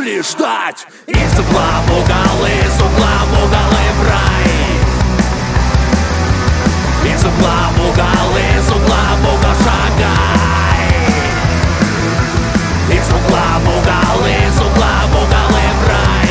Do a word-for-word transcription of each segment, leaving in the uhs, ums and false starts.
лишь ждать. Из угла в угол, из угла в угол и в рай. Из угла в угол, из угла в угол шагай. Из угла в угол, из угла в угол и в рай.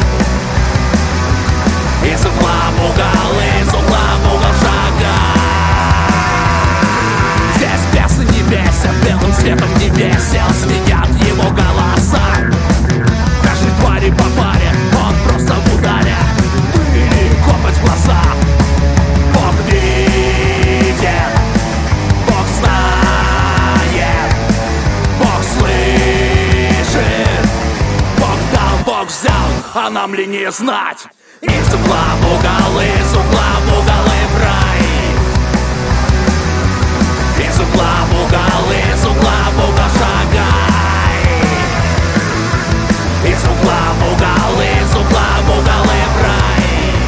Из угла в угол, из угла в угол шагай. Здесь бесы не бесят, белым светом не весел, следят его голоса. Каждой твари по паре, он просто в ударе. Пыли, копоть в глаза. Бог видит, Бог знает, Бог слышит. Бог дал, Бог взял, а нам ли не знать? Из угла в угол, из угла в угол и в рай. Из угла в угол, из угла в угол шагай. Из угла в угол, из угла в угол и в рай.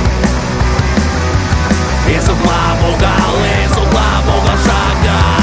Из угла в угол, из угла в угол шагай.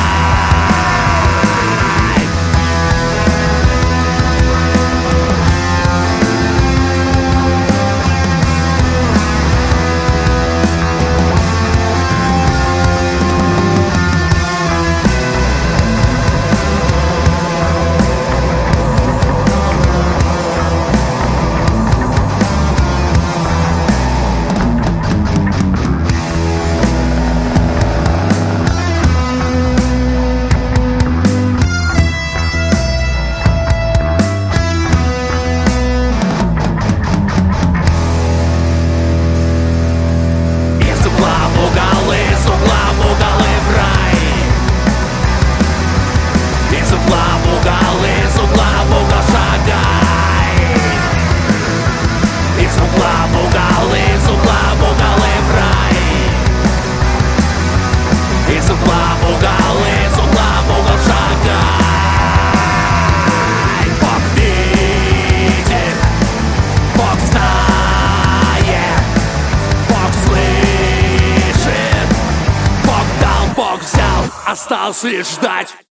Осталось лишь ждать.